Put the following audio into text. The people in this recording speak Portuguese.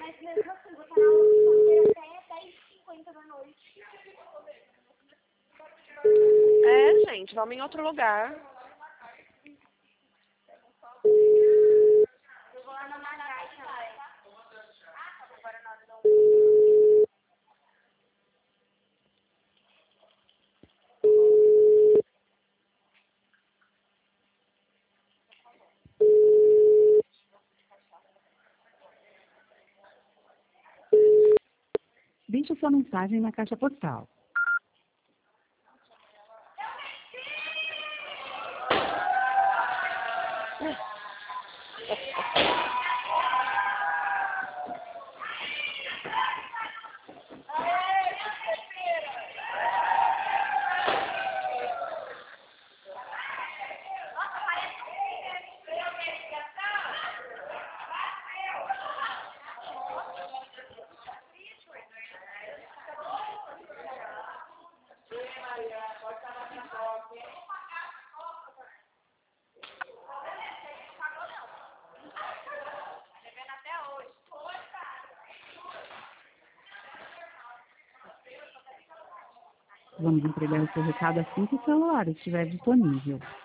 Mas mesmo assim, vou estar na aula até 10h50 da noite. É, gente, vamos em outro lugar. Eu vou lá na Magai também. Agora na hora do Deixe sua mensagem na caixa postal. Vamos entregar o seu recado assim que o celular estiver disponível.